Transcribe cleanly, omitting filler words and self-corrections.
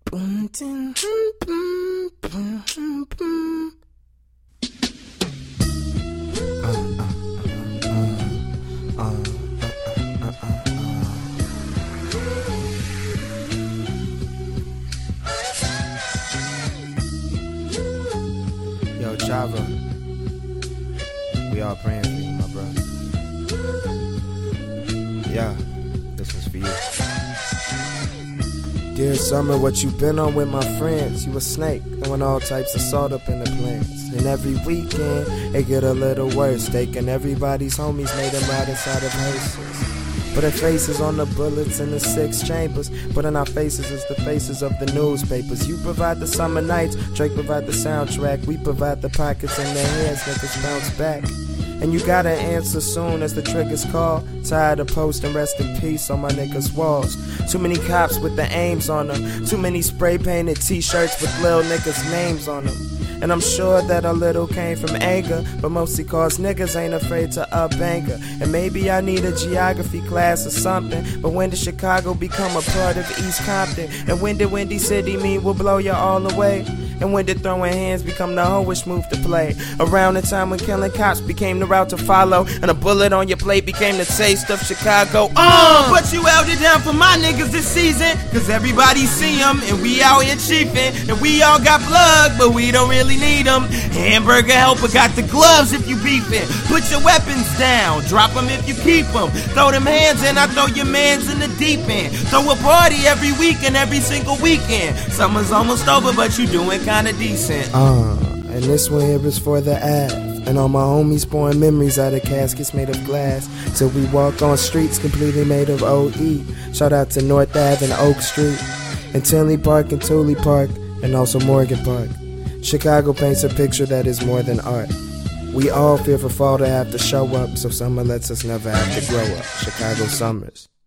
Yo, Java, we all praying for you, my brother. Yeah, this was for you. Dear summer, what you been on with my friends? You a snake, throwing all types of salt up in the plants. And every weekend, it get a little worse. Taking everybody's homies, made them ride inside of hearses. Putting faces on the bullets in the 6 chambers. But in our faces is the faces of the newspapers. You provide the summer nights, Drake provide the soundtrack. We provide the pockets and the hands, niggas bounce back. And you gotta answer soon as the triggers call. Tired of posting rest in peace on my niggas' walls. Too many cops with the aims on them. Too many spray painted t-shirts with lil niggas' names on them. And I'm sure that a little came from anger, but mostly cause niggas ain't afraid to up anger. And maybe I need a geography class or something. But when did Chicago become a part of East Compton? And when did Windy City mean we'll blow you all away? And when did throwing hands become the hoish move to play? Around the time when killing cops became the route to follow, and a bullet on your plate became the taste of Chicago. But you held it down for my niggas this season, cause everybody see them, and we out here chiefin'. And we all got plug, but we don't really need them. Hamburger helper got the gloves if you beefin'. Put your weapons down, drop them if you keep them. Throw them hands in, I throw your mans in the deep end. Throw a party every week and every single weekend. Summer's almost over, but you doing kinda decent. And this one here is for the Ave. And all my homies pouring memories out of caskets made of glass. Till we walk on streets completely made of OE. Shout out to North Ave and Oak Street, and Tinley Park and Tooley Park, and also Morgan Park. Chicago paints a picture that is more than art. We all fear for fall to have to show up, so summer lets us never have to grow up. Chicago summers.